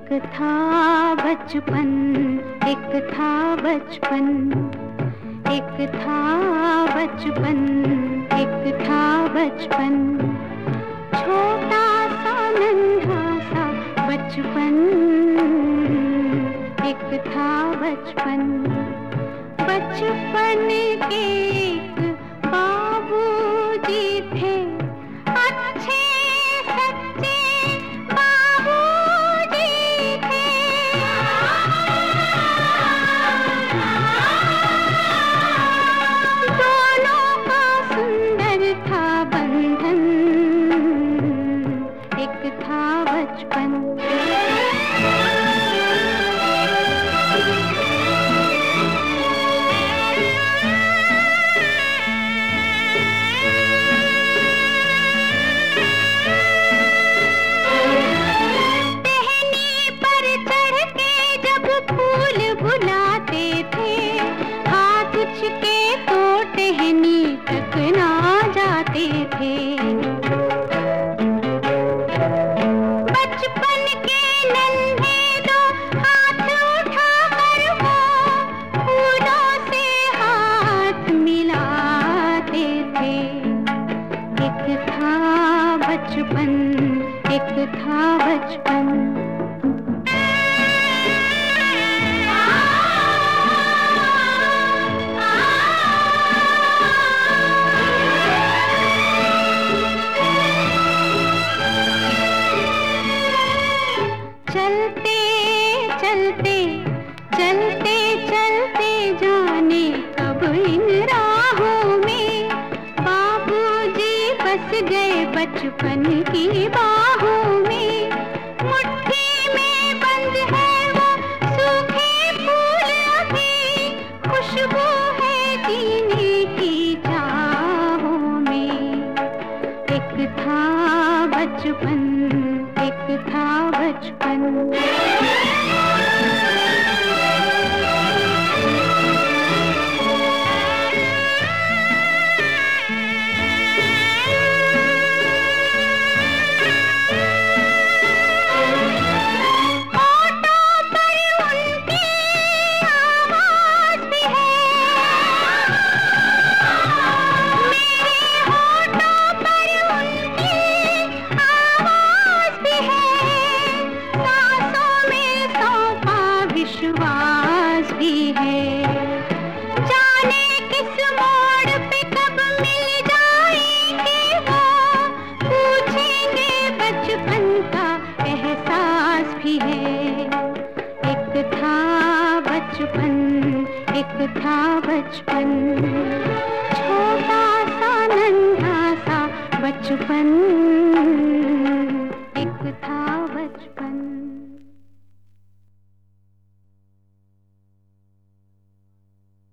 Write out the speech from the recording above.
एक था बचपन, एक था बचपन, एक था बचपन, एक था बचपन, छोटा सा नन्हा सा बचपन, एक था बचपन। बचपन के एक बाबूजी थे, अच्छे सच्चे बाबूजी थे। दोनों का सुंदर था बंधन, एक था बचपन। बुलाते थे, हाथ उछके तो टहनी तक ना जाते थे। बचपन के नन्हे दो हाथ उठाकर वो फूलों से हाथ मिलाते थे। एक था बचपन, एक था बचपन। चलते चलते चलते चलते जाने कब इन राहों में बाबूजी बस गए बचपन की बाहों में। मुट्ठी में बंद है वो सूखे फूल अभी, खुशबू है जीने की चाहों में। एक था बचपन, एक था बचपन।